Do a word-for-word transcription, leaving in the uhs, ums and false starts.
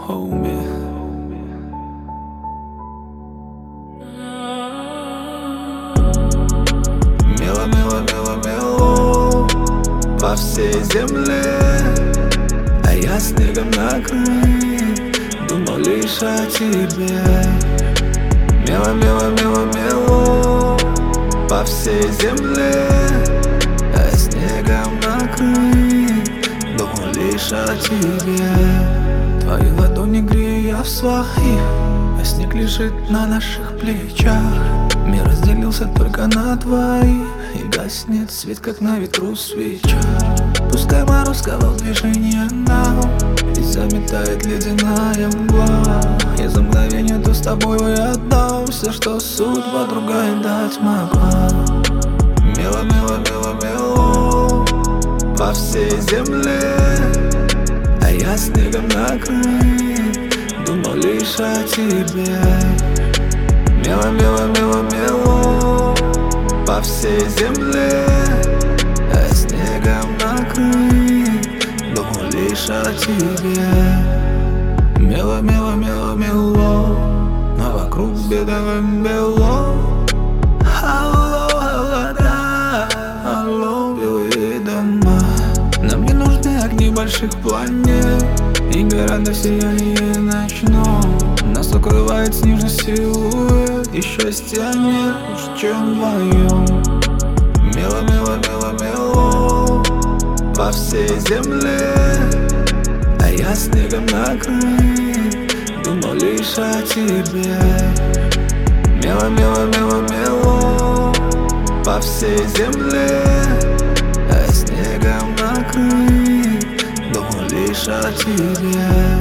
homie. Мело, мело, мело, мело по всей земле, а я снегом накрыт, думал лишь о тебе. Мело, мело, мело, мело по всей земле, а я снегом накрыт, думал лишь о тебе. Твои ладони грею я в своих, а снег лежит на наших плечах. Мир разделился только на двоих, и гаснет свет, как на ветру свеча. Пускай мороз сковал движение нам, и заметает ледяная мгла. Я за мгновение то с тобой отдам все, что судьба другая дать могла. Мело, мело, мело, мело по всей земле, а я снегом накрыт, думал лишь о тебе. Мело, мело, мело, мело по всей земле, а я снегом накрыт, думал лишь о тебе. Мело, мело, мело, мело, но вокруг бедовым бело. Алло, холода, алло, белые дома. Нам не нужны огни больших планет и города в сиянии ночном. Нас укрывает снежный силуэт, еще стянет уж чем вдвоем. Мело, мело, мело, мело по всей земле, а я снегом накрыт, думал лишь о тебе. Мело, мело, мело, мело по всей земле, а я снегом накрыт, думал лишь о тебе.